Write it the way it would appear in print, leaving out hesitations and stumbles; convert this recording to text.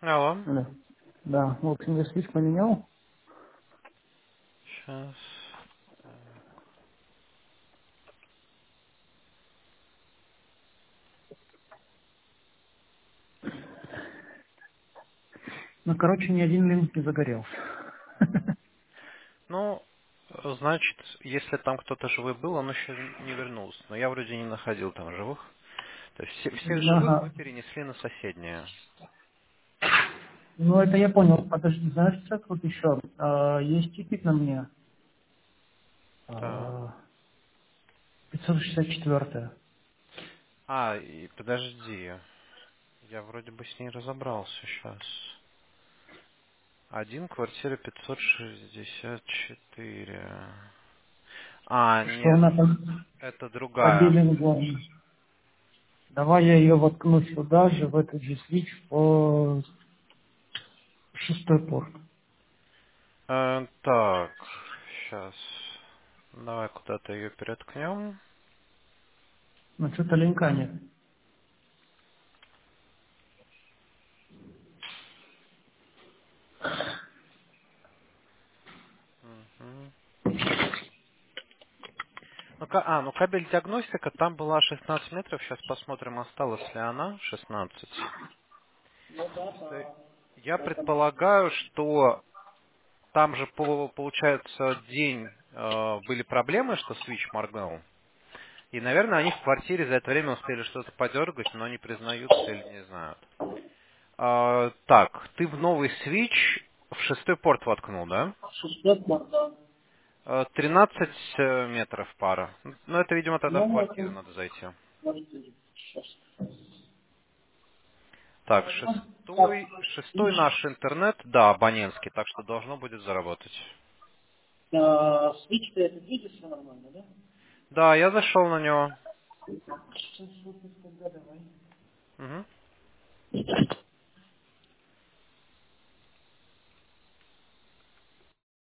Алло. Алло. Да, в общем, я свич поменял. Сейчас. Ну, короче, ни один линк не загорелся. Ну, значит, если там кто-то живой был, он еще не вернулся. Но я вроде не находил там живых. То есть всех живых мы Ага. перенесли на соседнее. Ну, это я понял. Подожди, знаешь, что тут еще? Есть тикет на мне. Так. 564. И подожди. Я вроде бы с ней разобрался сейчас. Один, квартира 564. Что Нет, она это по другая. биллингу? Давай я ее воткну сюда же, в этот же свич по шестой порт. Так, сейчас. Давай куда-то ее переткнем. Ну, что-то линка нет. Мгм. Ну кабель диагностика, там была 16 метров, сейчас посмотрим, осталась ли она 16. Просто я предполагаю, что там же, получается, день были проблемы, что свич моргнул. И, наверное, они в квартире за это время успели что-то подергать, но не признаются или не знают. Так, ты в новый свич в шестой порт воткнул, да? Шестой порт, да. 13 метров пара. Ну, это, видимо, тогда в Ну, квартиру это... надо зайти. Подожди, сейчас. Так, Так, шестой свич. наш интернет, да, абонентский, так что должно будет заработать. Свич ты это видишь, все нормально, да? Да, я зашел на него. Сейчас вот тогда давай. Мгм.